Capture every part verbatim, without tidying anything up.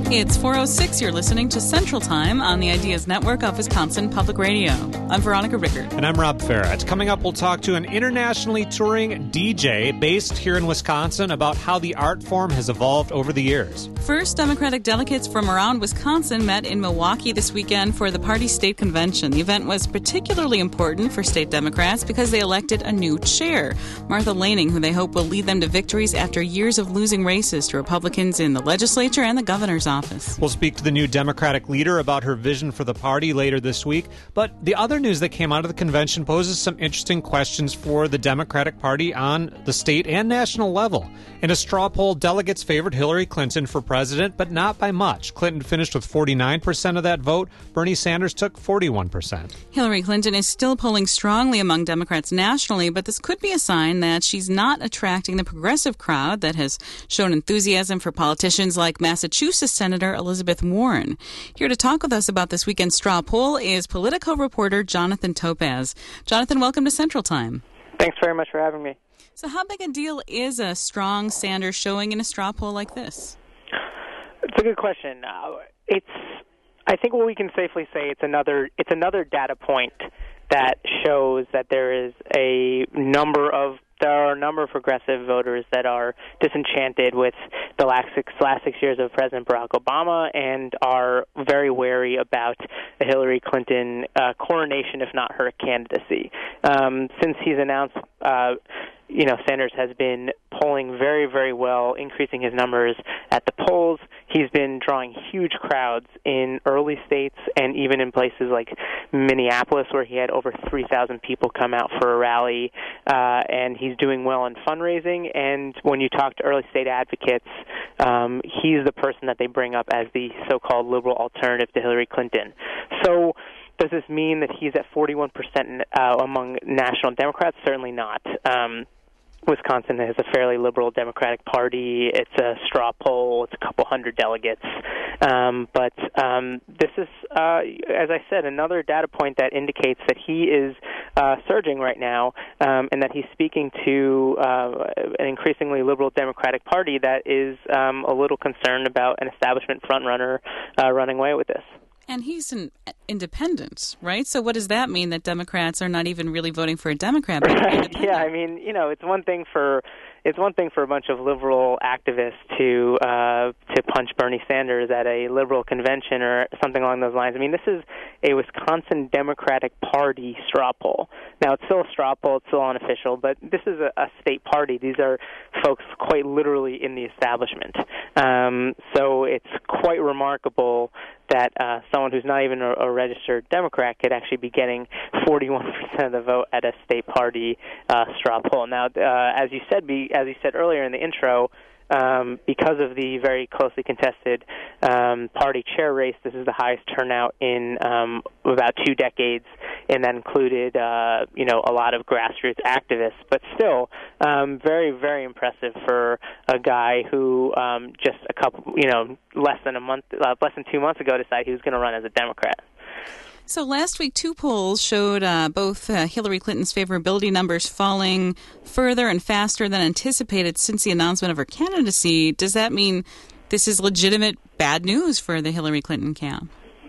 It's four oh six. You're listening to Central Time on the Ideas Network of Wisconsin Public Radio. I'm Veronica Rickard. And I'm Rob Farrett. Coming up, we'll talk to an internationally touring D J based here in Wisconsin about how the art form has evolved over the years. First, Democratic delegates from around Wisconsin met in Milwaukee this weekend for the party state convention. The event was particularly important for state Democrats because they elected a new chair, Martha Laning, who they hope will lead them to victories after years of losing races to Republicans in the legislature and the governor's office. We'll speak to the new Democratic leader about her vision for the party later this week. But the other news that came out of the convention poses some interesting questions for the Democratic Party on the state and national level. In a straw poll, delegates favored Hillary Clinton for president, but not by much. Clinton finished with forty-nine percent of that vote. Bernie Sanders took forty-one percent. Hillary Clinton is still polling strongly among Democrats nationally, but this could be a sign that she's not attracting the progressive crowd that has shown enthusiasm for politicians like Massachusetts Senator Elizabeth Warren. Here to talk with us about this weekend's straw poll is Politico reporter Jonathan Topaz. Jonathan, welcome to Central Time. Thanks very much for having me. So how big a deal is a strong Sanders showing in a straw poll like this? It's a good question. Uh, it's, I think what we can safely say it's another it's another data point that shows that there is a number of There are a number of progressive voters that are disenchanted with the last six, last six years of President Barack Obama and are very wary about the Hillary Clinton uh, coronation, if not her candidacy. Um, since he's announced, uh, you know, Sanders has been polling very, very well, increasing his numbers at the polls. He's been drawing huge crowds in early states and even in places like Minneapolis, where he had over three thousand people come out for a rally, uh, and he's doing well in fundraising. And when you talk to early state advocates, um, he's the person that they bring up as the so-called liberal alternative to Hillary Clinton. So does this mean that he's at forty-one percent uh, among national Democrats? Certainly not. Um, Wisconsin has a fairly liberal Democratic Party. It's a straw poll. It's a couple hundred delegates. Um, but um, this is, uh, as I said, another data point that indicates that he is uh, surging right now um, and that he's speaking to uh, an increasingly liberal Democratic Party that is um, a little concerned about an establishment frontrunner uh, running away with this. And he's an independent, right? So what does that mean, that Democrats are not even really voting for a Democrat? But right. Yeah, I mean, you know, it's one thing for it's one thing for a bunch of liberal activists to uh, to punch Bernie Sanders at a liberal convention or something along those lines. I mean, this is a Wisconsin Democratic Party straw poll. Now, it's still a straw poll, it's still unofficial, but this is a, a state party. These are folks quite literally in the establishment. Um, so it's quite remarkable that uh, someone who's not even a, a registered Democrat could actually be getting forty-one percent of the vote at a state party uh, straw poll. Now, uh, as you said, be, as you said earlier in the intro, um, because of the very closely contested um, party chair race, this is the highest turnout in um, about two decades, and that included, uh, you know, a lot of grassroots activists. But still, um, very, very impressive for a guy who um, just a couple, you know, less than a month, uh, less than two months ago, decided he was going to run as a Democrat. So last week, two polls showed uh, both uh, Hillary Clinton's favorability numbers falling further and faster than anticipated since the announcement of her candidacy. Does that mean this is legitimate bad news for the Hillary Clinton camp?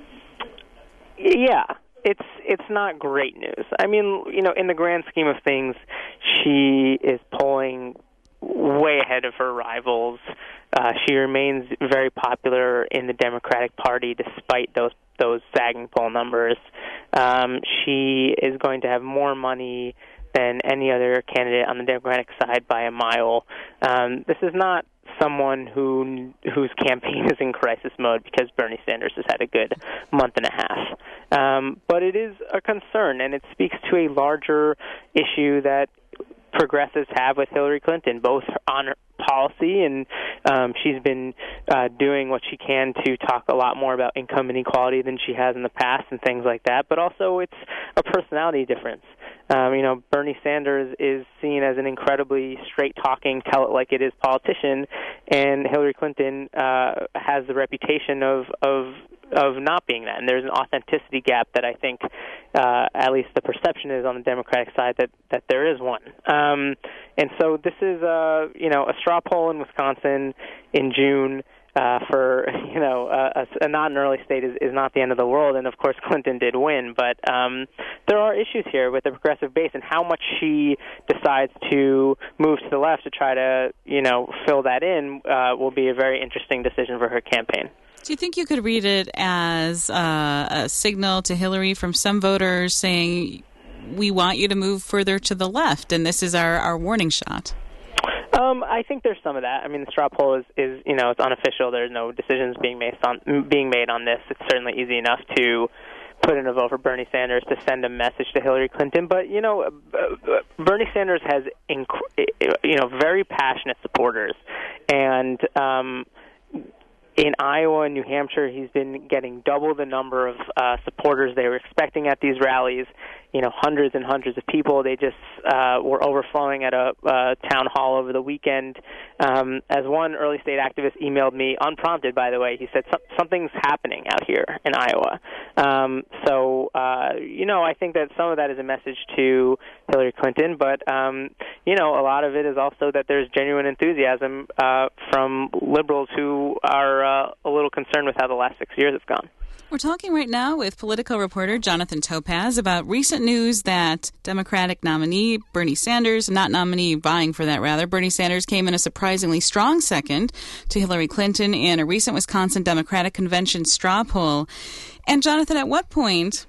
Yeah, it's it's not great news. I mean, you know, in the grand scheme of things, she is polling way ahead of her rivals. Uh, she remains very popular in the Democratic Party despite those those sagging poll numbers. Um, she is going to have more money than any other candidate on the Democratic side by a mile. Um, this is not someone who whose campaign is in crisis mode because Bernie Sanders has had a good month and a half. Um, but it is a concern, and it speaks to a larger issue that progressives have with Hillary Clinton, both on her policy, and um, she's been uh, doing what she can to talk a lot more about income inequality than she has in the past and things like that, but also it's a personality difference. Um, you know, Bernie Sanders is seen as an incredibly straight-talking, tell-it-like-it-is politician, and Hillary Clinton uh, has the reputation of, of of not being that. And there's an authenticity gap that I think, uh, at least the perception is on the Democratic side, that, that there is one. Um, and so this is, uh, you know, a straw poll in Wisconsin in June. uh, for you know a, a not an early state is, is not the end of the world. And of course, Clinton did win, but um, there are issues here with the progressive base and how much she decides to move to the left to try to you know fill that in uh, will be a very interesting decision for her campaign. Do you think you could read it as uh, a signal to Hillary from some voters saying, we want you to move further to the left, and this is our, our warning shot? Um, I think there's some of that. I mean, the straw poll is, is, you know, it's unofficial. There's no decisions being made on being made on this. It's certainly easy enough to put in a vote for Bernie Sanders to send a message to Hillary Clinton. But, you know, Bernie Sanders has, inc- you know, very passionate supporters. And um, in Iowa and New Hampshire, he's been getting double the number of uh, supporters they were expecting at these rallies. You know, hundreds and hundreds of people. They just uh, were overflowing at a uh, town hall over the weekend. Um, as one early state activist emailed me, unprompted, by the way, he said, something's happening out here in Iowa. Um, so, uh, you know, I think that some of that is a message to Hillary Clinton, but, um, you know, a lot of it is also that there's genuine enthusiasm uh, from liberals who are uh, a little concerned with how the last six years have gone. We're talking right now with Politico reporter Jonathan Topaz about recent news that Democratic nominee Bernie Sanders, not nominee, vying for that rather, Bernie Sanders came in a surprisingly strong second to Hillary Clinton in a recent Wisconsin Democratic Convention straw poll. And Jonathan, at what point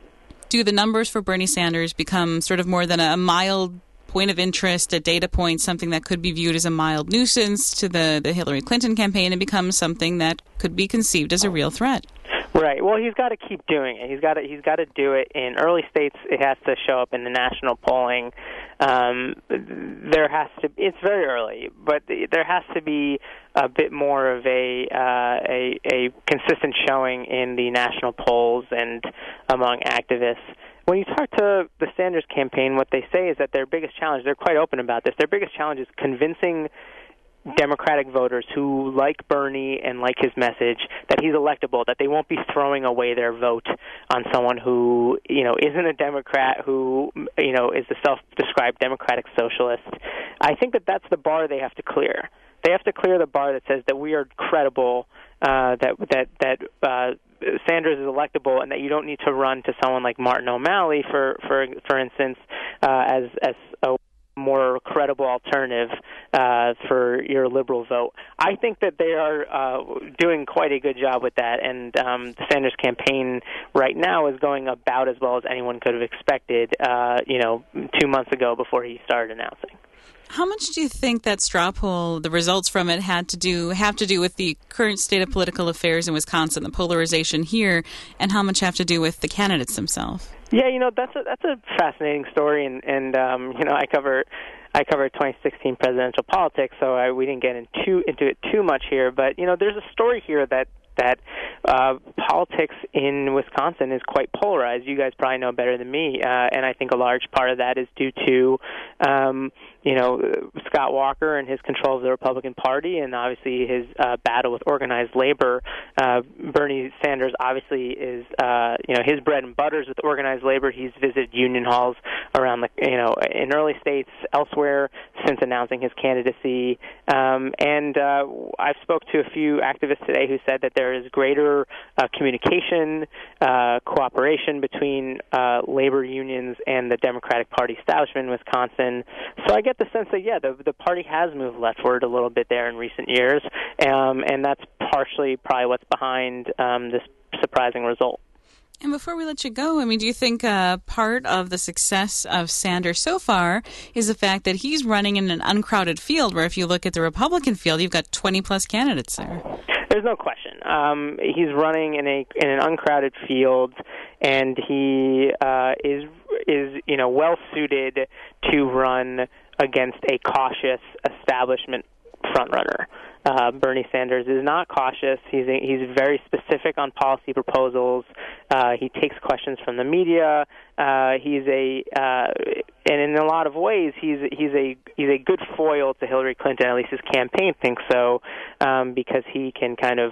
do the numbers for Bernie Sanders become sort of more than a mild point of interest, a data point, something that could be viewed as a mild nuisance to the, the Hillary Clinton campaign, and becomes something that could be conceived as a real threat? Right. Well, he's got to keep doing it. He's got to. He's got to do it in early states. It has to show up in the national polling. Um, there has to. It's very early, but there has to be a bit more of a uh, a, a consistent showing in the national polls and among activists. When you talk to the Sanders campaign, what they say is that their biggest challenge. They're quite open about this. Their biggest challenge is convincing Democratic voters who like Bernie and like his message that he's electable, that they won't be throwing away their vote on someone who, you know, isn't a Democrat, who, you know, is the self-described democratic socialist. I think that that's the bar they have to clear. They have to clear the bar that says that we are credible, uh, that that that uh, Sanders is electable, and that you don't need to run to someone like Martin O'Malley, for for for instance, uh, as as a more credible alternative uh, for your liberal vote. I think that they are uh, doing quite a good job with that, and um, the Sanders campaign right now is going about as well as anyone could have expected, uh, you know, two months ago before he started announcing. How much do you think that straw poll, the results from it, had to do have to do with the current state of political affairs in Wisconsin, the polarization here, and how much have to do with the candidates themselves? Yeah, you know, that's a that's a fascinating story, and and um, you know, I cover I covered twenty sixteen presidential politics, so I, we didn't get into into it too much here. But you know, there's a story here that that uh, politics in Wisconsin is quite polarized. You guys probably know better than me, uh, and I think a large part of that is due to um, you know, Scott Walker and his control of the Republican Party, and obviously his uh, battle with organized labor. Uh, Bernie Sanders obviously is, uh, you know, his bread and butter is with organized labor. He's visited union halls around the, you know, in early states elsewhere since announcing his candidacy. Um, and uh, I've spoke to a few activists today who said that there is greater uh, communication, uh, cooperation between uh, labor unions and the Democratic Party establishment in Wisconsin. So I get the sense that, yeah, the, the party has moved leftward a little bit there in recent years, um, and that's partially probably what's behind um, this surprising result. And before we let you go, I mean, do you think uh, part of the success of Sanders so far is the fact that he's running in an uncrowded field, where if you look at the Republican field, you've got twenty-plus candidates there? There's no question. Um, he's running in a in an uncrowded field, and he uh, is is you know well suited to run against a cautious establishment frontrunner. Uh, Bernie Sanders is not cautious. He's a, he's very specific on policy proposals. Uh, he takes questions from the media. Uh, he's a uh, and in a lot of ways, he's he's a he's a good foil to Hillary Clinton. At least his campaign thinks so, um, because he can kind of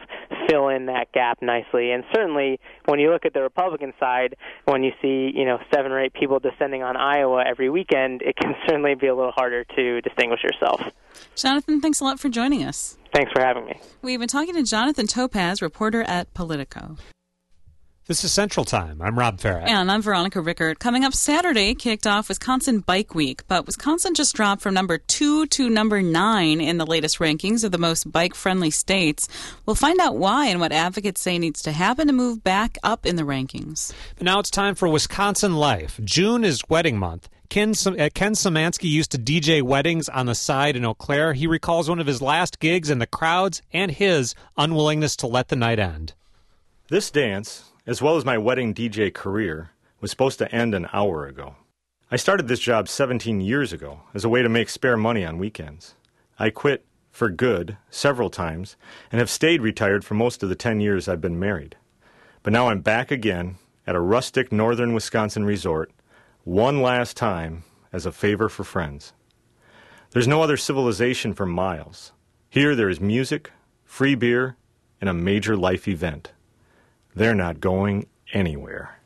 fill in that gap nicely. And certainly, when you look at the Republican side, when you see, you know, seven or eight people descending on Iowa every weekend, it can certainly be a little harder to distinguish yourself. Jonathan, thanks a lot for joining us. Thanks for having me. We've been talking to Jonathan Topaz, reporter at Politico. This is Central Time. I'm Rob Farrett. And I'm Veronica Rickert. Coming up Saturday, kicked off Wisconsin Bike Week, but Wisconsin just dropped from number two to number nine in the latest rankings of the most bike-friendly states. We'll find out why and what advocates say needs to happen to move back up in the rankings. But now it's time for Wisconsin Life. June is wedding month. Ken, uh, Ken Szymanski used to D J weddings on the side in Eau Claire. He recalls one of his last gigs and the crowds and his unwillingness to let the night end. This dance, as well as my wedding D J career, was supposed to end an hour ago. I started this job seventeen years ago as a way to make spare money on weekends. I quit for good several times and have stayed retired for most of the ten years I've been married. But now I'm back again at a rustic northern Wisconsin resort, one last time as a favor for friends. There's no other civilization for miles. Here there is music, free beer, and a major life event. They're not going anywhere.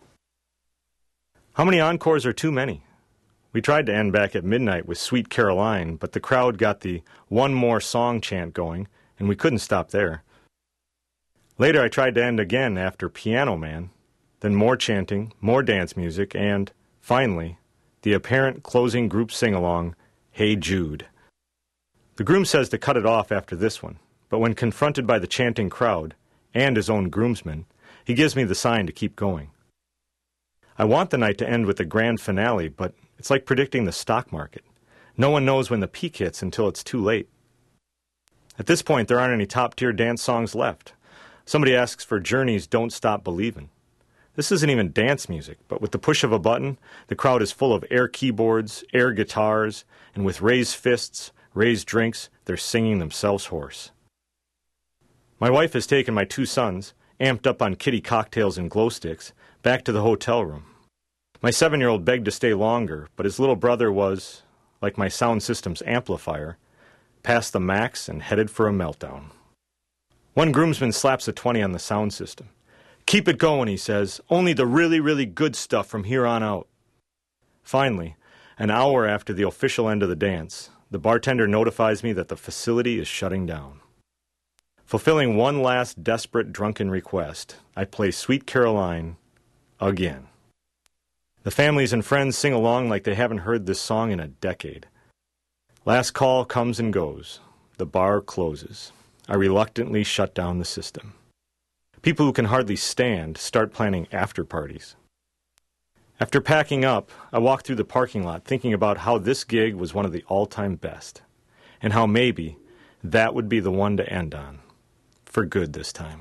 How many encores are too many? We tried to end back at midnight with Sweet Caroline, but the crowd got the one more song chant going, and we couldn't stop there. Later I tried to end again after Piano Man, then more chanting, more dance music, and, finally, the apparent closing group sing-along, Hey Jude. The groom says to cut it off after this one, but when confronted by the chanting crowd, and his own groomsmen, he gives me the sign to keep going. I want the night to end with a grand finale, but it's like predicting the stock market. No one knows when the peak hits until it's too late. At this point, there aren't any top-tier dance songs left. Somebody asks for Journey's Don't Stop Believin'. This isn't even dance music, but with the push of a button, the crowd is full of air keyboards, air guitars, and with raised fists, raised drinks, they're singing themselves hoarse. My wife has taken my two sons, amped up on kitty cocktails and glow sticks, back to the hotel room. My seven-year-old begged to stay longer, but his little brother was, like my sound system's amplifier, past the max and headed for a meltdown. One groomsman slaps a twenty on the sound system. Keep it going, he says. Only the really, really good stuff from here on out. Finally, an hour after the official end of the dance, the bartender notifies me that the facility is shutting down. Fulfilling one last desperate drunken request, I play Sweet Caroline again. The families and friends sing along like they haven't heard this song in a decade. Last call comes and goes. The bar closes. I reluctantly shut down the system. People who can hardly stand start planning after parties. After packing up, I walk through the parking lot thinking about how this gig was one of the all-time best, and how maybe that would be the one to end on. For good this time.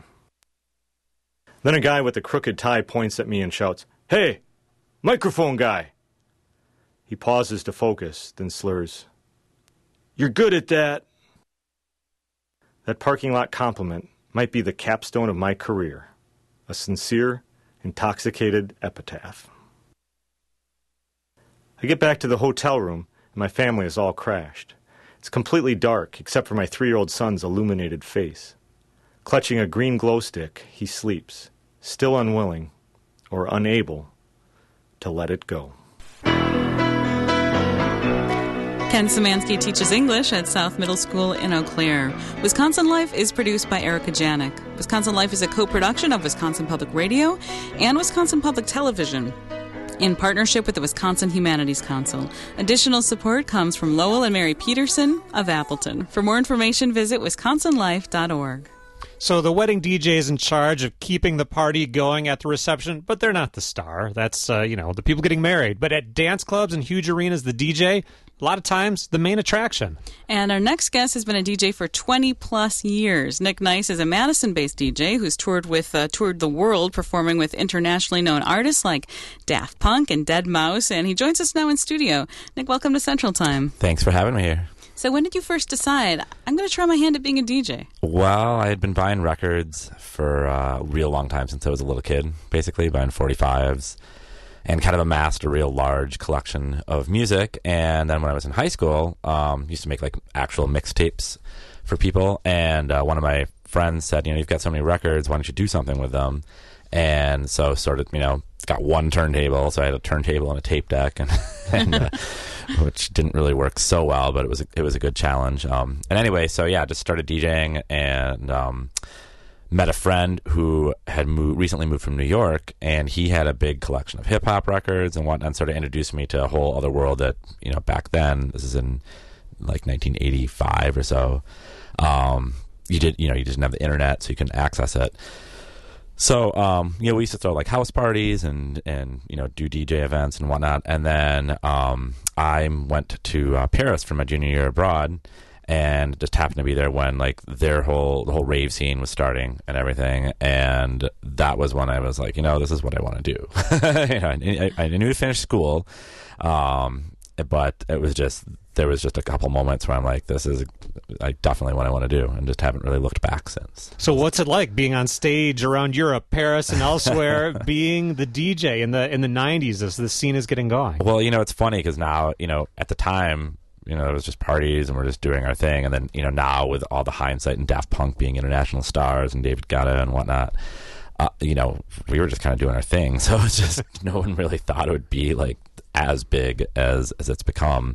Then a guy with a crooked tie points at me and shouts, "Hey, microphone guy!" He pauses to focus, then slurs, "You're good at that." That parking lot compliment might be the capstone of my career, a sincere, intoxicated epitaph. I get back to the hotel room, and my family is all crashed. It's completely dark, except for my three-year-old son's illuminated face. Clutching a green glow stick, he sleeps, still unwilling, or unable, to let it go. Ken Szymanski teaches English at South Middle School in Eau Claire. Wisconsin Life is produced by Erica Janik. Wisconsin Life is a co-production of Wisconsin Public Radio and Wisconsin Public Television, in partnership with the Wisconsin Humanities Council. Additional support comes from Lowell and Mary Peterson of Appleton. For more information, visit wisconsin life dot org. So the wedding D J is in charge of keeping the party going at the reception, but they're not the star. That's, uh, you know, the people getting married. But at dance clubs and huge arenas, the D J, a lot of times, the main attraction. And our next guest has been a D J for twenty-plus years. Nick Nice is a Madison-based D J who's toured with uh, toured the world, performing with internationally known artists like Daft Punk and dead mouse, and he joins us now in studio. Nick, welcome to Central Time. Thanks for having me here. So when did you first decide, I'm going to try my hand at being a D J? Well, I had been buying records for uh, a real long time since I was a little kid, basically buying forty-fives, and kind of amassed a real large collection of music. And then when I was in high school, um, used to make like actual mixtapes for people. And uh, one of my friends said, you know, you've got so many records, why don't you do something with them? And so sort of, you know, got one turntable, so I had a turntable and a tape deck, and, and uh, which didn't really work so well, but it was a, it was a good challenge. Um, and anyway, so yeah, just started DJing and um, met a friend who had moved, recently moved from New York, and he had a big collection of hip hop records and whatnot, and sort of introduced me to a whole other world that, you know, back then, this is in like nineteen eighty-five or so, um, you did, you know, you didn't have the internet, so you couldn't access it. So, um, you know, we used to throw like house parties and, and, you know, do D J events and whatnot. And then, um, I went to uh, Paris for my junior year abroad, and just happened to be there when like their whole, the whole rave scene was starting and everything. And that was when I was like, you know, this is what I want to do. you know, I, I knew to finish school. Um, but it was just, there was just a couple moments where I'm like, this is I definitely what I want to do, and just haven't really looked back since. So what's it like being on stage around Europe, Paris, and elsewhere, being the D J in the in the nineties as the scene is getting going? Well, you know, it's funny because now, you know, at the time, you know, it was just parties and we're just doing our thing. And then, you know, now with all the hindsight and Daft Punk being international stars and David Guetta and whatnot, uh, you know, we were just kind of doing our thing. So it's just no one really thought it would be like as big as as it's become.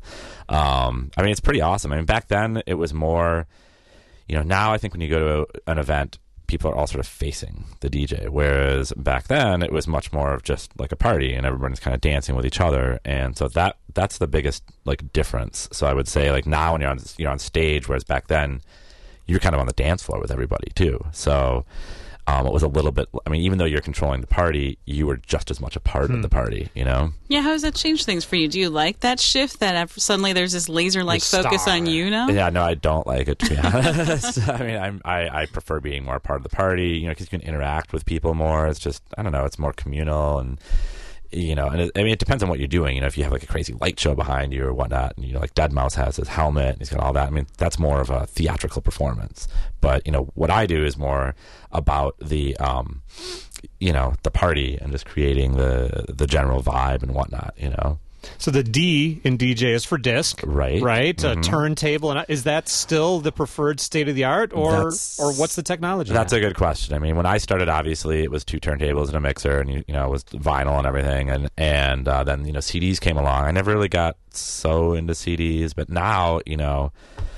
Um, I mean, it's pretty awesome. I mean, back then it was more, you know, now I think when you go to an event, people are all sort of facing the D J, whereas back then it was much more of just like a party and everyone's kind of dancing with each other. And so that that's the biggest like difference. So I would say like now when you're on you're on stage, whereas back then you're kind of on the dance floor with everybody too. So Um, it was a little bit, I mean, even though you're controlling the party, you were just as much a part hmm. of the party, you know? Yeah, how has that changed things for you? Do you like that shift, that after suddenly there's this laser-like focus on you now? Yeah, no, I don't like it, to be honest. I mean, I'm, I, I prefer being more a part of the party, you know, because you can interact with people more. It's just, I don't know, it's more communal and... You know, and it, I mean, it depends on what you're doing. You know, if you have like a crazy light show behind you or whatnot, and you know, like deadmau five has his helmet and he's got all that. I mean, that's more of a theatrical performance. But you know, what I do is more about the, um, you know, the party and just creating the the general vibe and whatnot. You know. So the D in D J is for disc, right? Right, mm-hmm. a turntable, and is that still the preferred state of the art, or that's, or what's the technology? That's now? a good question. I mean, when I started, obviously it was two turntables and a mixer, and you, you know, it was vinyl and everything, and and uh, then you know, C Ds came along. I never really got so into C Ds, but now you know,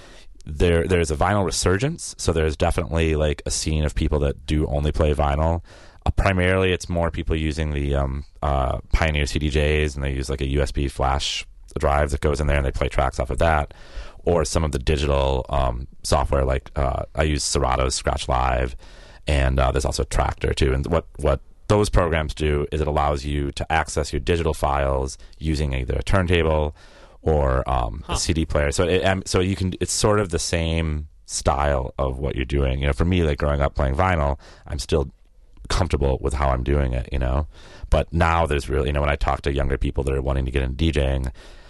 there there's a vinyl resurgence. So there's definitely like a scene of people that do only play vinyl. Uh, primarily, it's more people using the um, uh, Pioneer C D Js, and they use like a U S B flash drive that goes in there, and they play tracks off of that, or some of the digital um, software. Like uh, I use Serato's Scratch Live, and uh, there's also Traktor too. And what what those programs do is it allows you to access your digital files using either a turntable or um, huh. a C D player. So it, um, so you can. It's sort of the same style of what you're doing. You know, for me, like growing up playing vinyl, I'm still comfortable with how I'm doing it, you know. But now there's really, you know, when I talk to younger people that are wanting to get into DJing,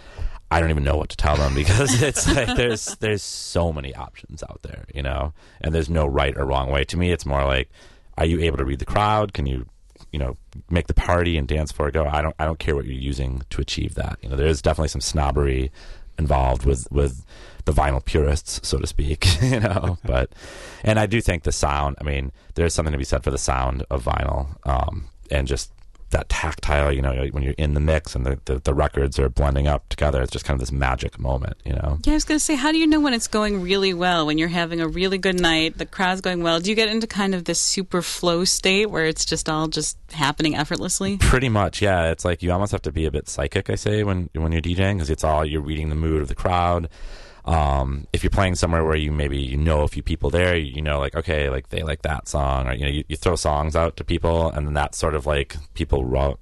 I don't even know what to tell them because it's like there's there's so many options out there, you know, and there's no right or wrong way. To me, it's more like, are you able to read the crowd? Can you, you know, make the party and dance floor go? I don't I don't care what you're using to achieve that. You know, there's definitely some snobbery involved with with the vinyl purists, so to speak, you know. But and I do think the sound, I mean, there's something to be said for the sound of vinyl, um, and just that tactile, you know, when you're in the mix and the, the, the records are blending up together, it's just kind of this magic moment, you know. Yeah, I was going to say, how do you know when it's going really well, when you're having a really good night, the crowd's going well? Do you get into kind of this super flow state where it's just all just happening effortlessly? Pretty much, yeah. It's like you almost have to be a bit psychic, I say, when when you're DJing, because it's all, you're reading the mood of the crowd. Um, if you're playing somewhere where you maybe you know a few people there, you know, like, okay, like they like that song, or, you know, you, you throw songs out to people, and then that's sort of like people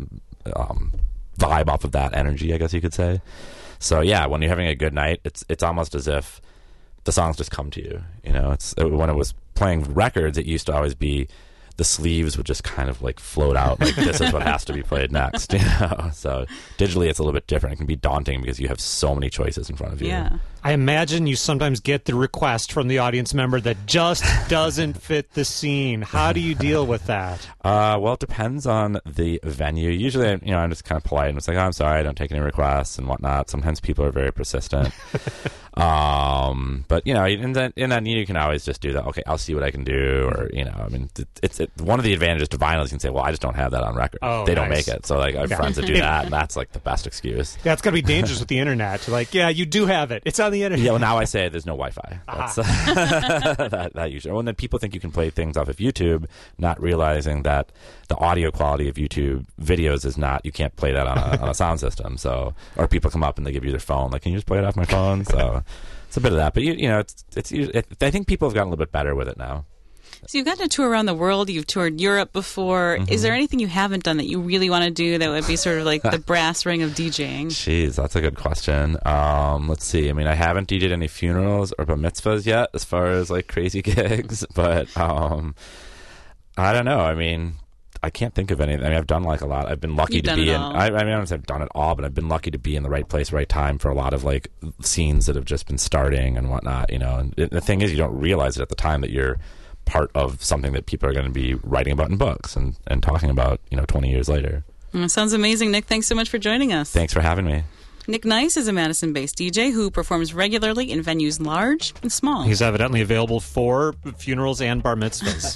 um, vibe off of that energy, I guess you could say. So yeah, when you're having a good night, it's it's almost as if the songs just come to you. You know, it's when it was playing records, it used to always be the sleeves would just kind of like float out, like this is what has to be played next, you know. So digitally, it's a little bit different. It can be daunting because you have so many choices in front of you. Yeah. I imagine you sometimes get the request from the audience member that just doesn't fit the scene. How do you deal with that? Uh, well, it depends on the venue. Usually, you know, I'm just kind of polite and it's like, oh, I'm sorry, I don't take any requests and whatnot. Sometimes people are very persistent. Um, but you know, in that in that you can always just do that. Okay, I'll see what I can do, or you know, I mean, it's it, one of the advantages to vinyl is you can say, well, I just don't have that on record. Oh, they nice. don't make it, so like I have Yeah. friends that do that, and that's like the best excuse. Yeah, it's got to be dangerous with the internet. Like, yeah, you do have it. It's on the internet. Yeah, well, now I say there's no Wi-Fi. That's, uh, that, that usually. Well, and then people think you can play things off of YouTube, not realizing that the audio quality of YouTube videos is not. You can't play that on a, on a sound system. So, or people come up and they give you their phone, like, can you just play it off my phone? So, it's a bit of that. But you, you know, it's it's. It, I think people have gotten a little bit better with it now. So you've gotten to tour around the world. You've toured Europe before. Mm-hmm. Is there anything you haven't done that you really want to do that would be sort of like the brass ring of DJing? Jeez, that's a good question. Um, let's see. I mean, I haven't DJed any funerals or bar mitzvahs yet as far as like crazy gigs, but um, I don't know. I mean, I can't think of anything. I mean, I've done like a lot. I've been lucky You've to done be it in. all. I, I mean, I don't say I've done it all, but I've been lucky to be in the right place, right time for a lot of like scenes that have just been starting and whatnot. You know, and it, the thing is, you don't realize it at the time that you're part of something that people are going to be writing about in books and, and talking about, you know, twenty years later. Mm, sounds amazing, Nick. Thanks so much for joining us. Thanks for having me. Nick Nice is a Madison-based D J who performs regularly in venues large and small. He's evidently available for funerals and bar mitzvahs.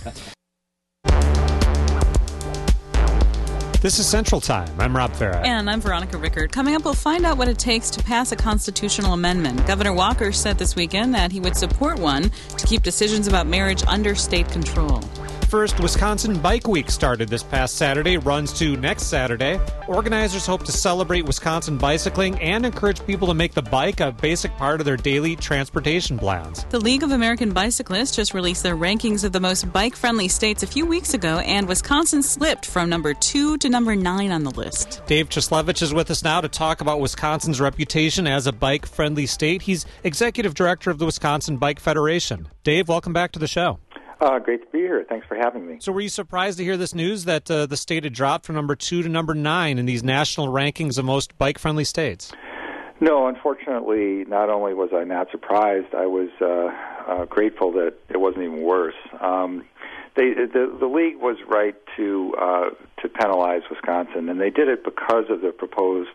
This is Central Time. I'm Rob Farah. And I'm Veronica Rickard. Coming up, we'll find out what it takes to pass a constitutional amendment. Governor Walker said this weekend that he would support one to keep decisions about marriage under state control. First, Wisconsin Bike Week started this past Saturday, runs to next Saturday. Organizers hope to celebrate Wisconsin bicycling and encourage people to make the bike a basic part of their daily transportation plans. The League of American Bicyclists just released their rankings of the most bike-friendly states a few weeks ago, and Wisconsin slipped from number two to number nine on the list. Dave Chislevich is with us now to talk about Wisconsin's reputation as a bike-friendly state. He's executive director of the Wisconsin Bike Federation. Dave, welcome back to the show. Uh, great to be here. Thanks for having me. So were you surprised to hear this news that uh, the state had dropped from number two to number nine in these national rankings of most bike-friendly states? No, unfortunately, not only was I not surprised, I was uh, uh, grateful that it wasn't even worse. Um, they, the, the league was right to uh, to penalize Wisconsin, and they did it because of the proposed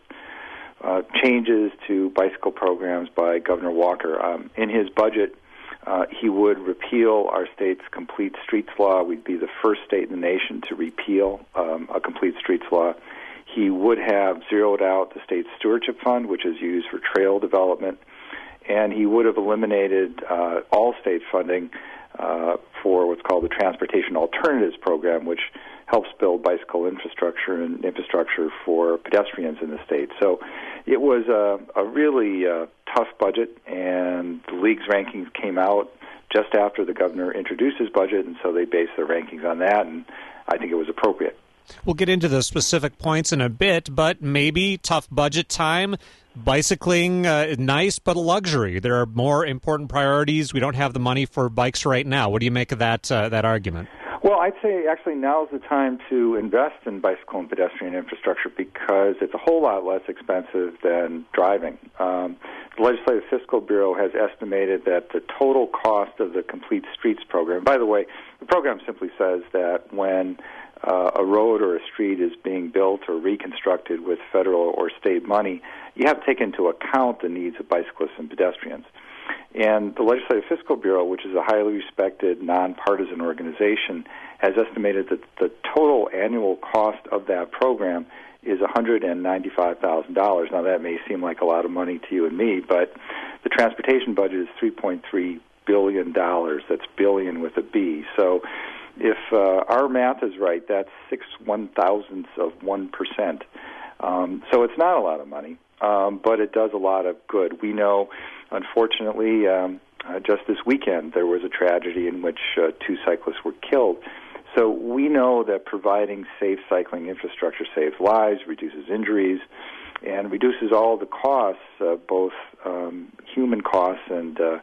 uh, changes to bicycle programs by Governor Walker. Um, in his budget, Uh, he would repeal our state's complete streets law. We'd be the first state in the nation to repeal um, a complete streets law. He would have zeroed out the state's stewardship fund, which is used for trail development, and he would have eliminated uh, all state funding uh, for what's called the Transportation Alternatives Program, which helps build bicycle infrastructure and infrastructure for pedestrians in the state. So it was a, a really uh, tough budget, and the league's rankings came out just after the governor introduced his budget, and so they based their rankings on that, and I think it was appropriate. We'll get into the specific points in a bit, but maybe tough budget time. Bicycling, uh, nice, but a luxury. There are more important priorities. We don't have the money for bikes right now. What do you make of that uh, that argument? Well, I'd say actually now's the time to invest in bicycle and pedestrian infrastructure because it's a whole lot less expensive than driving. Um, the Legislative Fiscal Bureau has estimated that the total cost of the Complete Streets program, by the way, the program simply says that when uh, a road or a street is being built or reconstructed with federal or state money, you have to take into account the needs of bicyclists and pedestrians. And the Legislative Fiscal Bureau, which is a highly respected, nonpartisan organization, has estimated that the total annual cost of that program is one hundred ninety-five thousand dollars. Now, that may seem like a lot of money to you and me, but the transportation budget is three point three billion dollars. That's billion with a B. So if uh, our math is right, that's six one-thousandths of one percent. Um, so it's not a lot of money, um, but it does a lot of good. We know, unfortunately, um, uh, just this weekend there was a tragedy in which uh, two cyclists were killed. So we know that providing safe cycling infrastructure saves lives, reduces injuries, and reduces all the costs, uh, both um, human costs and uh,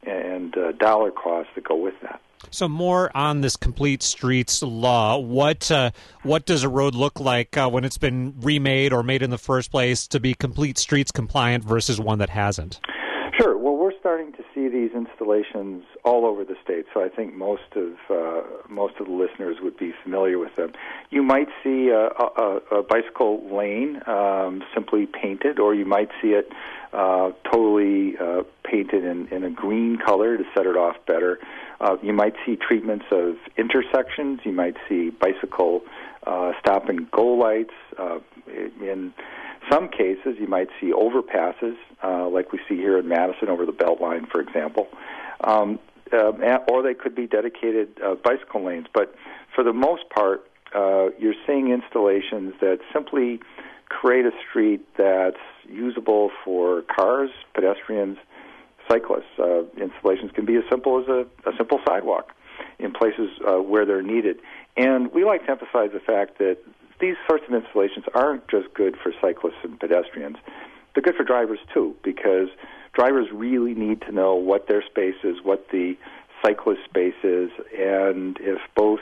and uh, dollar costs that go with that. So more on this Complete Streets law. What uh, what does a road look like uh, when it's been remade or made in the first place to be Complete Streets compliant versus one that hasn't? Sure. Well, we're starting to see these installations all over the state, so I think most of uh, most of the listeners would be familiar with them. You might see a, a, a bicycle lane um, simply painted, or you might see it uh, totally uh, painted in, in a green color to set it off better. Uh, you might see treatments of intersections. You might see bicycle uh, stop and go lights. Uh, in some cases, you might see overpasses, uh, like we see here in Madison over the Beltline, for example. Um, uh, or they could be dedicated uh, bicycle lanes. But for the most part, uh, you're seeing installations that simply create a street that's usable for cars, pedestrians, cyclists. Uh, installations can be as simple as a, a simple sidewalk in places uh, where they're needed. And we like to emphasize the fact that these sorts of installations aren't just good for cyclists and pedestrians. They're good for drivers, too, because drivers really need to know what their space is, what the cyclist space is, and if both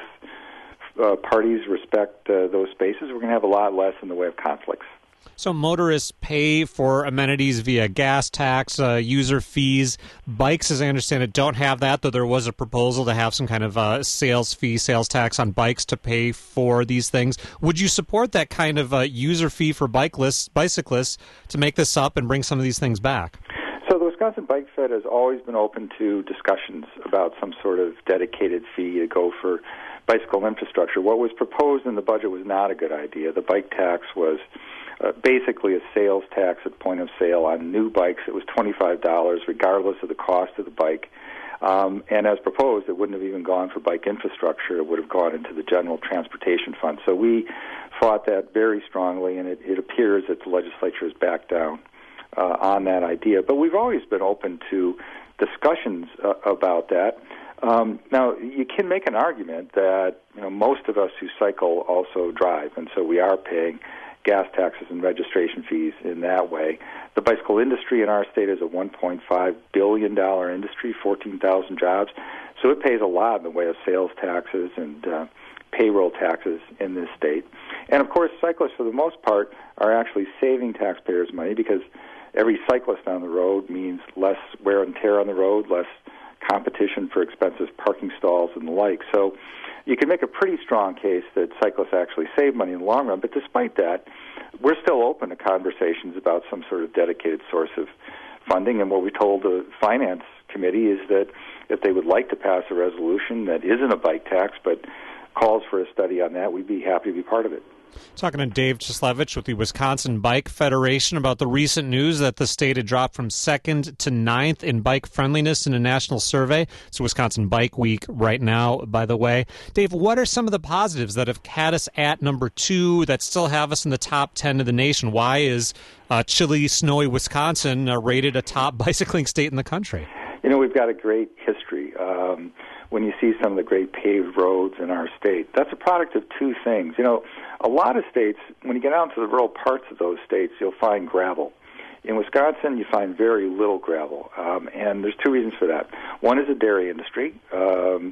uh, parties respect uh, those spaces, we're going to have a lot less in the way of conflicts. So motorists pay for amenities via gas tax, uh, user fees. Bikes, as I understand it, don't have that, though there was a proposal to have some kind of uh, sales fee, sales tax on bikes to pay for these things. Would you support that kind of uh, user fee for bikelists, bicyclists to make this up and bring some of these things back? So the Wisconsin Bike Fed has always been open to discussions about some sort of dedicated fee to go for bicycle infrastructure. What was proposed in the budget was not a good idea. The bike tax was Uh, basically a sales tax at point of sale on new bikes. It was twenty-five dollars regardless of the cost of the bike. Um, and as proposed, it wouldn't have even gone for bike infrastructure. It would have gone into the general transportation fund. So we fought that very strongly, and it, it appears that the legislature has backed down uh, on that idea. But we've always been open to discussions uh, about that. Um, now, you can make an argument that you know most of us who cycle also drive, and so we are paying gas taxes and registration fees in that way. The bicycle industry in our state is a one point five billion dollars industry, fourteen thousand jobs. So it pays a lot in the way of sales taxes and uh, payroll taxes in this state. And, of course, cyclists, for the most part, are actually saving taxpayers money because every cyclist on the road means less wear and tear on the road, less competition for expensive parking stalls and the like. So you can make a pretty strong case that cyclists actually save money in the long run, but despite that, we're still open to conversations about some sort of dedicated source of funding, and what we told the Finance Committee is that if they would like to pass a resolution that isn't a bike tax but calls for a study on that, we'd be happy to be part of it. Talking to Dave Cieslewicz with the Wisconsin Bike Federation about the recent news that the state had dropped from second to ninth in bike friendliness in a national survey. It's Wisconsin Bike Week right now, by the way. Dave, what are some of the positives that have had us at number two that still have us in the top ten of the nation? Why is uh, chilly, snowy Wisconsin uh, rated a top bicycling state in the country? You know, we've got a great history. Um, when you see some of the great paved roads in our state, that's a product of two things. You know, a lot of states, when you get out into the rural parts of those states, you'll find gravel. In Wisconsin, you find very little gravel, um, and there's two reasons for that. One is the dairy industry. Um,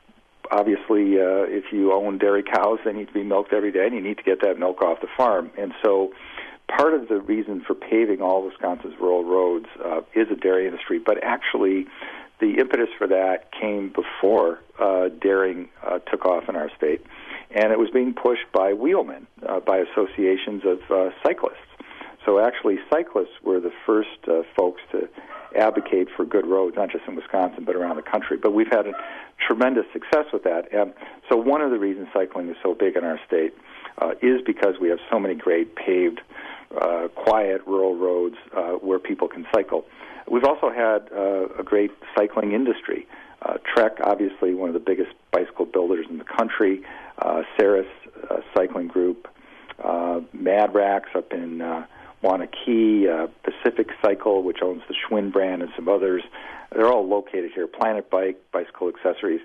obviously, uh, if you own dairy cows, they need to be milked every day, and you need to get that milk off the farm. And so part of the reason for paving all Wisconsin's rural roads uh, is a dairy industry, but actually the impetus for that came before uh, dairying uh, took off in our state, and it was being pushed by wheelmen, uh, by associations of uh, cyclists. So actually cyclists were the first uh, folks to advocate for good roads, not just in Wisconsin, but around the country. But we've had a tremendous success with that. And so one of the reasons cycling is so big in our state uh, is because we have so many great paved, uh, quiet rural roads uh, where people can cycle. We've also had uh, a great cycling industry. Uh, Trek, obviously, one of the biggest bicycle builders in the country, uh, Ceres uh, Cycling Group, uh, Mad Racks up in uh, Wanakee, uh, Pacific Cycle, which owns the Schwinn brand, and some others. They're all located here. Planet Bike, Bicycle Accessories.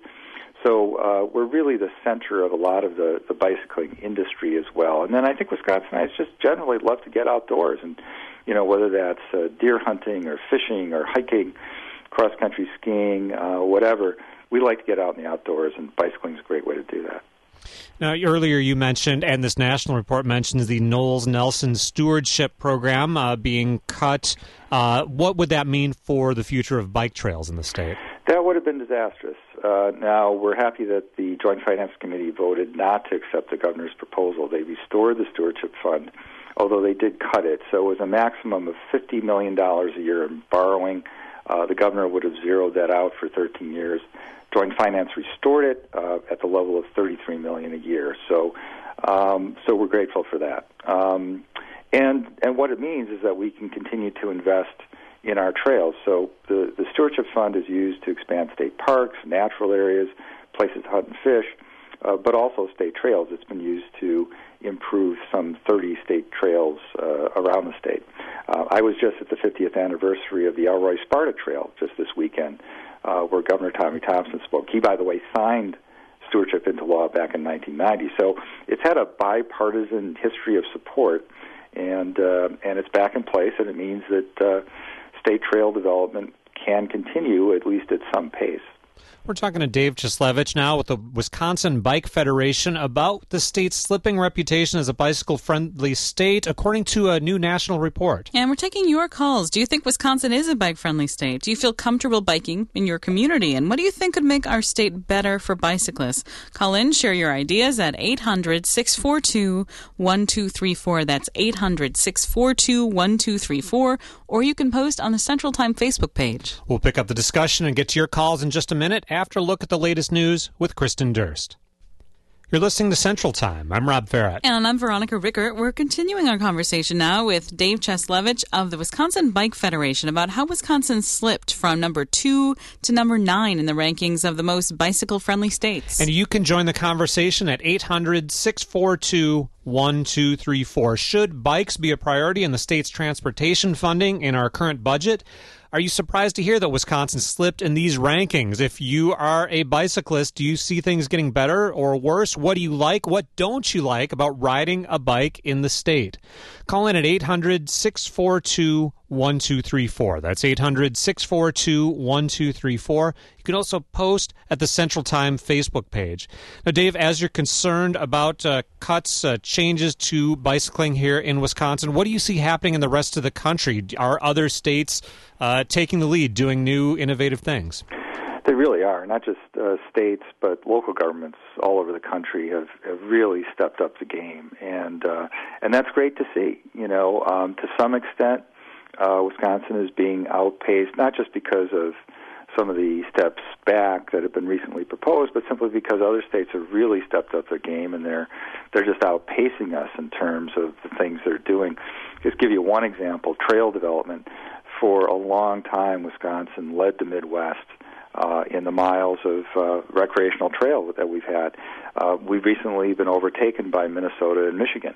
So uh, we're really the center of a lot of the, the bicycling industry as well. And then I think Wisconsinites just generally love to get outdoors, and you know, whether that's uh, deer hunting or fishing or hiking, cross-country skiing, uh, whatever, we like to get out in the outdoors, and bicycling is a great way to do that. Now, earlier you mentioned, and this national report mentions, the Knowles Nelson Stewardship Program uh, being cut. Uh, what would that mean for the future of bike trails in the state? That would have been disastrous. Uh, now, we're happy that the Joint Finance Committee voted not to accept the governor's proposal. They restored the stewardship fund, although they did cut it. So it was a maximum of fifty million dollars a year in borrowing. Uh, the governor would have zeroed that out for thirteen years. Joint Finance restored it uh, at the level of thirty-three million dollars a year. So, um, so we're grateful for that. Um, and and what it means is that we can continue to invest in our trails. So the the Stewardship Fund is used to expand state parks, natural areas, places to hunt and fish, uh, but also state trails. It's been used to improve some thirty state trails uh, around the state. Uh, I was just at the fiftieth anniversary of the Elroy Sparta Trail just this weekend, uh, where Governor Tommy Thompson spoke. He, by the way, signed stewardship into law back in nineteen ninety. So it's had a bipartisan history of support, and uh, and it's back in place, and it means that uh, state trail development can continue, at least at some pace. We're talking to Dave Cieslewicz now with the Wisconsin Bike Federation about the state's slipping reputation as a bicycle-friendly state, according to a new national report. And we're taking your calls. Do you think Wisconsin is a bike-friendly state? Do you feel comfortable biking in your community? And what do you think could make our state better for bicyclists? Call in, share your ideas at eight hundred, six four two, one two three four. That's eight hundred, six four two, one two three four. Or you can post on the Central Time Facebook page. We'll pick up the discussion and get to your calls in just a minute after a look at the latest news with Kristen Durst. You're listening to Central Time. I'm Rob Farrett. And I'm Veronica Rickert. We're continuing our conversation now with Dave Cieslewicz of the Wisconsin Bike Federation about how Wisconsin slipped from number two to number nine in the rankings of the most bicycle-friendly states. And you can join the conversation at eight hundred, six four two, one two three four. Should bikes be a priority in the state's transportation funding in our current budget? Are you surprised to hear that Wisconsin slipped in these rankings? If you are a bicyclist, do you see things getting better or worse? What do you like? What don't you like about riding a bike in the state? Call in at eight hundred, six four two, one two three four. That's eight hundred, six four two, one two three four. You can also post at the Central Time Facebook page. Now, Dave, as you're concerned about uh, cuts, uh, changes to bicycling here in Wisconsin, what do you see happening in the rest of the country? Are other states uh, taking the lead, doing new, innovative things? They really are. Not just uh, states, but local governments all over the country have, have really stepped up the game, and uh, and that's great to see. You know, um, to some extent, uh, Wisconsin is being outpaced, not just because of some of the steps back that have been recently proposed, but simply because other states have really stepped up their game, and they're they're just outpacing us in terms of the things they're doing. Just give you one example: trail development. For a long time, Wisconsin led the Midwest Uh, in the miles of uh, recreational trail that we've had. Uh, we've recently been overtaken by Minnesota and Michigan.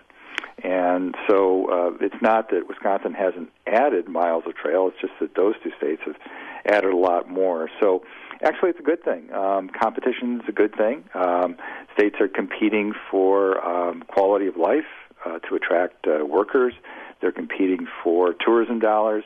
And so uh, it's not that Wisconsin hasn't added miles of trail, it's just that those two states have added a lot more. So actually it's a good thing. Um, competition is a good thing. Um, states are competing for um, quality of life uh, to attract uh, workers. They're competing for tourism dollars.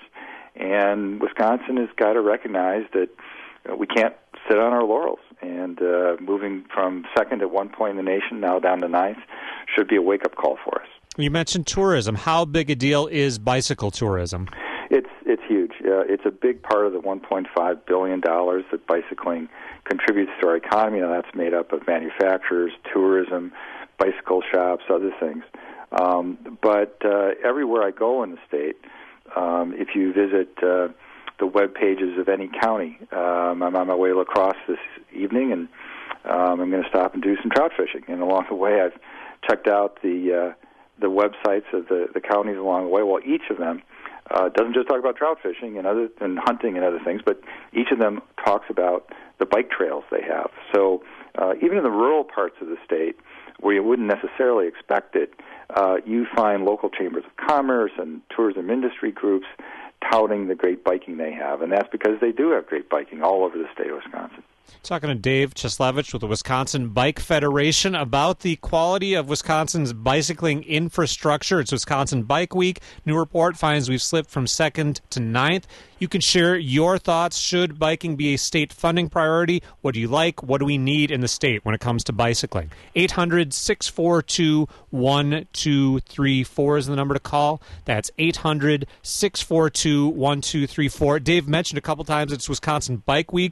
And Wisconsin has got to recognize that we can't sit on our laurels, and uh, moving from second at one point in the nation, now down to ninth, should be a wake-up call for us. You mentioned tourism. How big a deal is bicycle tourism? It's it's huge. Uh, it's a big part of the one point five billion dollars that bicycling contributes to our economy. Now, that's made up of manufacturers, tourism, bicycle shops, other things. Um, but uh, everywhere I go in the state, um, if you visit Uh, the web pages of any county. Um, I'm on my way to La Crosse this evening, and um, I'm going to stop and do some trout fishing. And along the way, I've checked out the uh, the websites of the, the counties along the way. Well, each of them uh, doesn't just talk about trout fishing and other and hunting and other things, but each of them talks about the bike trails they have. So uh, even in the rural parts of the state, where you wouldn't necessarily expect it, uh, you find local chambers of commerce and tourism industry groups touting the great biking they have, and that's because they do have great biking all over the state of Wisconsin. Talking to Dave Cieslewicz with the Wisconsin Bike Federation about the quality of Wisconsin's bicycling infrastructure. It's Wisconsin Bike Week. New report finds we've slipped from second to ninth. You can share your thoughts. Should biking be a state funding priority? What do you like? What do we need in the state when it comes to bicycling? eight hundred, six four two, one two three four is the number to call. That's eight hundred, six four two, one two three four. Dave mentioned a couple times it's Wisconsin Bike Week.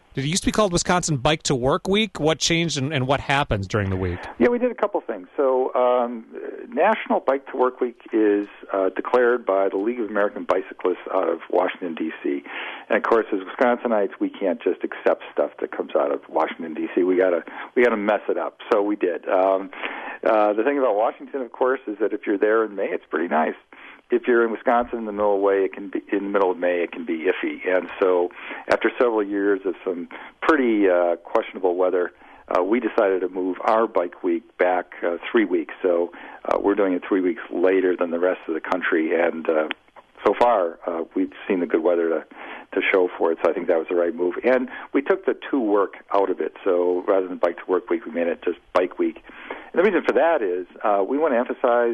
Did it used to be called Wisconsin Bike to Work Week? What changed and, and what happens during the week? Yeah, we did a couple things. So um, National Bike to Work Week is uh, declared by the League of American Bicyclists out of Washington, D C And, of course, as Wisconsinites, we can't just accept stuff that comes out of Washington, D C We gotta we gotta mess it up. So we did. Um, uh, the thing about Washington, of course, is that if you're there in May, it's pretty nice. If you're in Wisconsin in the middle of May, it can be in the middle of May. It can be iffy, and so after several years of some pretty uh, questionable weather, uh, we decided to move our bike week back uh, three weeks. So uh, we're doing it three weeks later than the rest of the country, and uh, so far uh, we've seen the good weather to to show for it. So I think that was the right move, and we took the to work out of it. So rather than bike to work week, we made it just bike week. And the reason for that is uh, we want to emphasize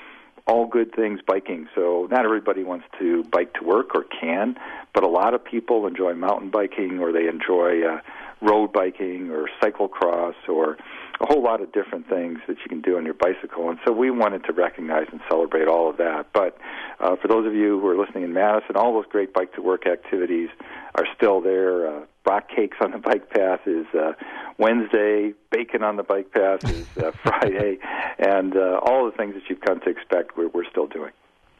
all good things biking. So not everybody wants to bike to work or can, but a lot of people enjoy mountain biking, or they enjoy uh, road biking or cyclocross, or a whole lot of different things that you can do on your bicycle. And so we wanted to recognize and celebrate all of that. But uh, for those of you who are listening in Madison, all those great bike to work activities are still there. Uh, rock cakes on the bike path is uh, Wednesday, bacon on the bike path is uh, Friday, and uh, all the things that you've come to expect we're, we're still doing.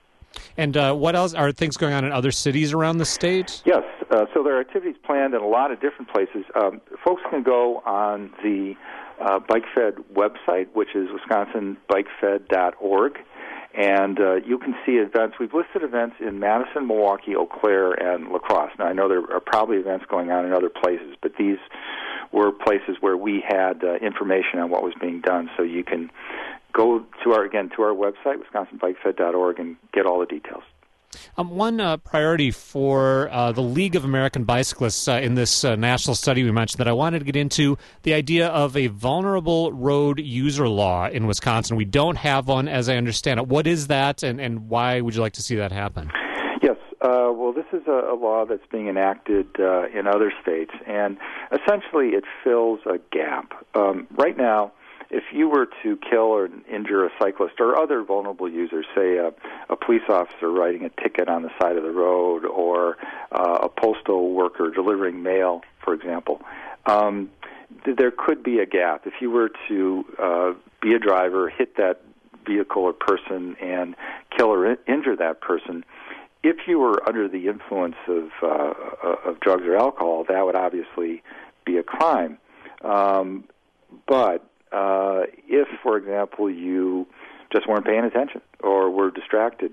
And uh, what else? Are things going on in other cities around the state? Yes. Uh, so there are activities planned in a lot of different places. Um, folks can go on the uh, BikeFed website, which is wisconsin bike fed dot org, and uh, you can see events. We've listed events in Madison, Milwaukee, Eau Claire, and La Crosse. Now, I know there are probably events going on in other places, but these were places where we had uh, information on what was being done, so you can go to our, again, to our website, wisconsin bike fed dot org, and get all the details. Um, one uh, priority for uh, the League of American Bicyclists uh, in this uh, national study we mentioned that I wanted to get into, the idea of a vulnerable road user law in Wisconsin. We don't have one, as I understand it. What is that, and, and why would you like to see that happen? Yes. Uh, well, this is a, a law that's being enacted uh, in other states, and essentially it fills a gap. Um, right now, if you were to kill or injure a cyclist or other vulnerable users, say a, a police officer writing a ticket on the side of the road, or uh, a postal worker delivering mail, for example, um, th- there could be a gap. If you were to uh, be a driver, hit that vehicle or person, and kill or in- injure that person, if you were under the influence of, uh, of drugs or alcohol, that would obviously be a crime. Um, but Uh, if, for example, you just weren't paying attention or were distracted,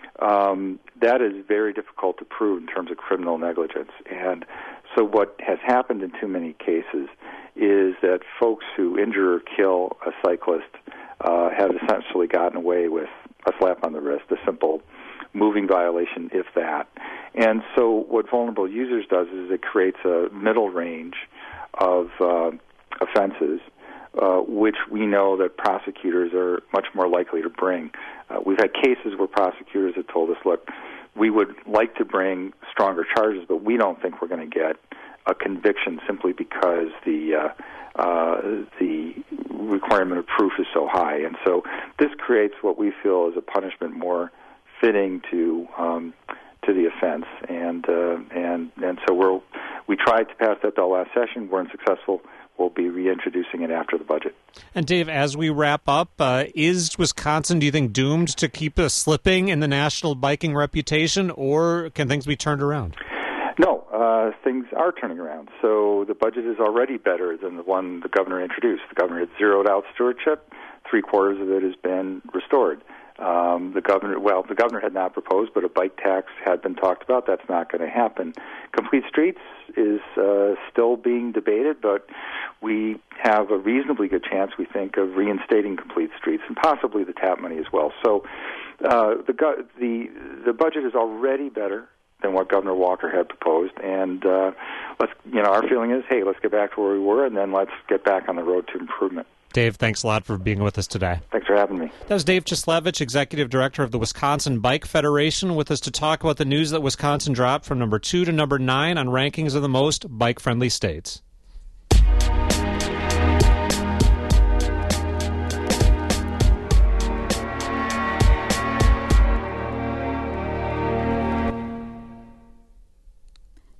um, that is very difficult to prove in terms of criminal negligence. And so what has happened in too many cases is that folks who injure or kill a cyclist uh, have essentially gotten away with a slap on the wrist, a simple moving violation, if that. And so what Vulnerable Users does is it creates a middle range of uh, offenses, Uh, which we know that prosecutors are much more likely to bring. Uh, we've had cases where prosecutors have told us, look, we would like to bring stronger charges, but we don't think we're going to get a conviction simply because the uh, uh, the requirement of proof is so high. And so this creates what we feel is a punishment more fitting to um, to the offense. And uh, and and so we're we tried to pass that bill last session, weren't successful. We'll be reintroducing it after the budget. And Dave, as we wrap up, uh, is Wisconsin, do you think, doomed to keep uh, slipping in the national biking reputation, or can things be turned around? No, uh, things are turning around. So the budget is already better than the one the governor introduced. The governor had zeroed out stewardship. Three quarters of it has been restored. Um, the governor, well, the governor had not proposed, but a bike tax had been talked about. That's not going to happen. Complete Streets is uh, still being debated, but we have a reasonably good chance, we think, of reinstating Complete Streets and possibly the TAP money as well. So uh, the the the budget is already better than what Governor Walker had proposed, and uh, let's you know our feeling is, hey, let's get back to where we were, and then let's get back on the road to improvement. Dave, thanks a lot for being with us today. Thanks for having me. That was Dave Cieslewicz, Executive Director of the Wisconsin Bike Federation, with us to talk about the news that Wisconsin dropped from number two to number nine on rankings of the most bike-friendly states.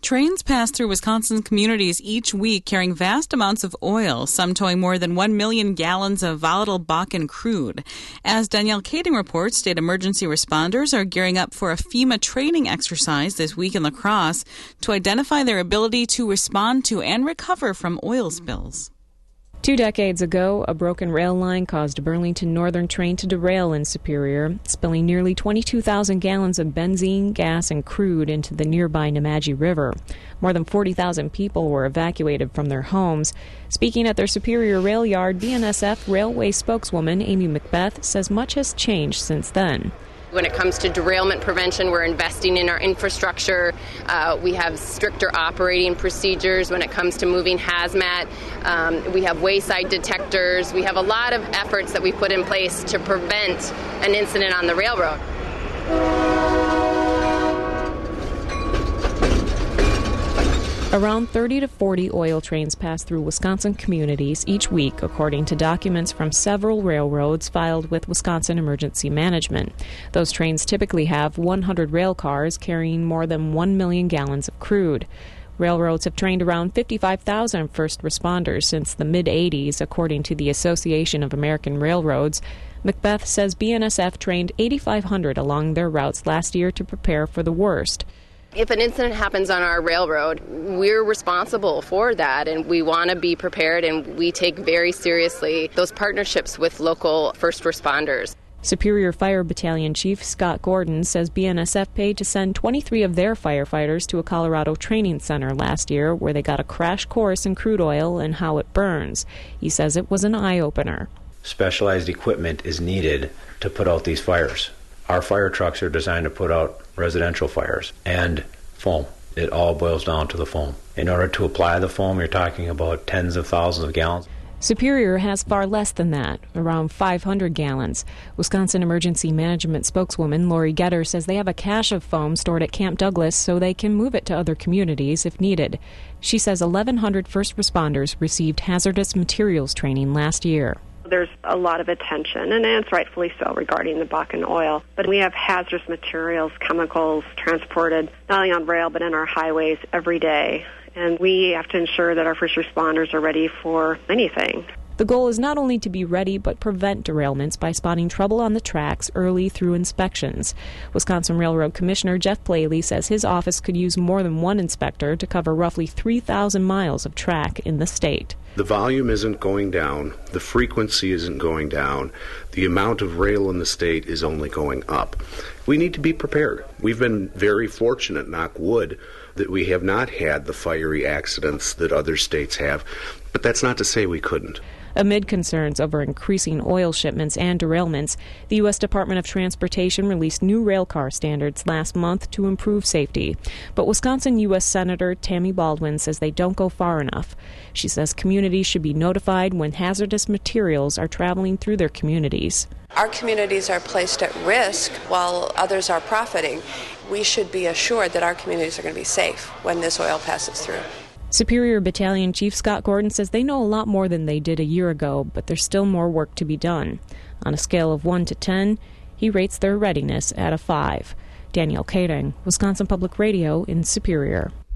Trains pass through Wisconsin communities each week carrying vast amounts of oil, some towing more than one million gallons of volatile Bakken crude. As Danielle Kading reports, state emergency responders are gearing up for a FEMA training exercise this week in La Crosse to identify their ability to respond to and recover from oil spills. Two decades ago, a broken rail line caused a Burlington Northern train to derail in Superior, spilling nearly twenty-two thousand gallons of benzene, gas, and crude into the nearby Nemadji River. More than forty thousand people were evacuated from their homes. Speaking at their Superior rail yard, B N S F Railway spokeswoman Amy Macbeth says much has changed since then. When it comes to derailment prevention, we're investing in our infrastructure. Uh, we have stricter operating procedures when it comes to moving hazmat. Um, we have wayside detectors. We have a lot of efforts that we put in place to prevent an incident on the railroad. Around thirty to forty oil trains pass through Wisconsin communities each week, according to documents from several railroads filed with Wisconsin Emergency Management. Those trains typically have one hundred rail cars carrying more than one million gallons of crude. Railroads have trained around fifty-five thousand first responders since the mid-eighties, according to the Association of American Railroads. Macbeth says B N S F trained eighty-five hundred along their routes last year to prepare for the worst. If an incident happens on our railroad, we're responsible for that, and we want to be prepared, and we take very seriously those partnerships with local first responders. Superior Fire Battalion Chief Scott Gordon says B N S F paid to send twenty-three of their firefighters to a Colorado training center last year where they got a crash course in crude oil and how it burns. He says it was an eye-opener. Specialized equipment is needed to put out these fires. Our fire trucks are designed to put out residential fires and foam. It all boils down to the foam. In order to apply the foam, you're talking about tens of thousands of gallons. Superior has far less than that, around five hundred gallons. Wisconsin Emergency Management spokeswoman Lori Getter says they have a cache of foam stored at Camp Douglas so they can move it to other communities if needed. She says eleven hundred first responders received hazardous materials training last year. There's a lot of attention, and it's rightfully so, regarding the Bakken oil. But we have hazardous materials, chemicals transported not only on rail but in our highways every day. And we have to ensure that our first responders are ready for anything. The goal is not only to be ready but prevent derailments by spotting trouble on the tracks early through inspections. Wisconsin Railroad Commissioner Jeff Plaley says his office could use more than one inspector to cover roughly three thousand miles of track in the state. The volume isn't going down, the frequency isn't going down, the amount of rail in the state is only going up. We need to be prepared. We've been very fortunate, knock wood, that we have not had the fiery accidents that other states have, but that's not to say we couldn't. Amid concerns over increasing oil shipments and derailments, the U S Department of Transportation released new railcar standards last month to improve safety. But Wisconsin U S Senator Tammy Baldwin says they don't go far enough. She says communities should be notified when hazardous materials are traveling through their communities. Our communities are placed at risk while others are profiting. We should be assured that our communities are going to be safe when this oil passes through. Superior Battalion Chief Scott Gordon says they know a lot more than they did a year ago, but there's still more work to be done. On a scale of one to ten, he rates their readiness at a five. Danielle Kading, Wisconsin Public Radio in Superior.